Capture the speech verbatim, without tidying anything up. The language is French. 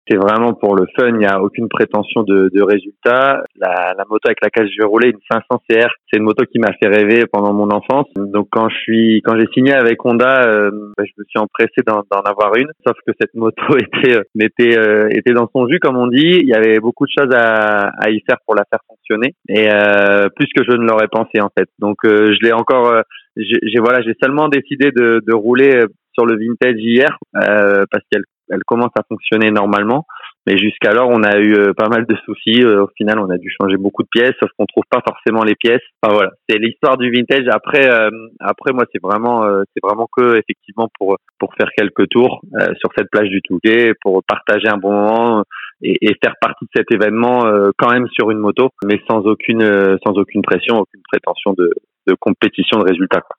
C'est vraiment pour le fun, il n'y a aucune prétention de, de résultat. La, la moto avec laquelle je vais rouler, une cinq cents C R, c'est une moto qui m'a fait rêver pendant mon enfance. Donc quand je suis, quand j'ai signé avec Honda, euh, bah, je me suis empressé d'en, d'en avoir une. Sauf que cette moto était, euh, était, euh, était dans son jus, comme on dit. Il y avait beaucoup de choses à, à y faire pour la faire fonctionner, et euh, plus que je ne l'aurais pensé en fait. Donc euh, je l'ai encore, euh, j'ai, j'ai voilà, j'ai seulement décidé de, de rouler sur le vintage hier euh, parce qu'elle elle commence à fonctionner normalement, mais jusqu'alors on a eu euh, pas mal de soucis. Euh, au final, on a dû changer beaucoup de pièces, sauf qu'on trouve pas forcément les pièces. Enfin voilà, c'est l'histoire du vintage. Après, euh, après moi c'est vraiment, euh, c'est vraiment que effectivement pour pour faire quelques tours euh, sur cette plage du Touquet, pour partager un bon moment et, et faire partie de cet événement euh, quand même sur une moto, mais sans aucune, euh, sans aucune pression, aucune prétention de de compétition de résultats, quoi.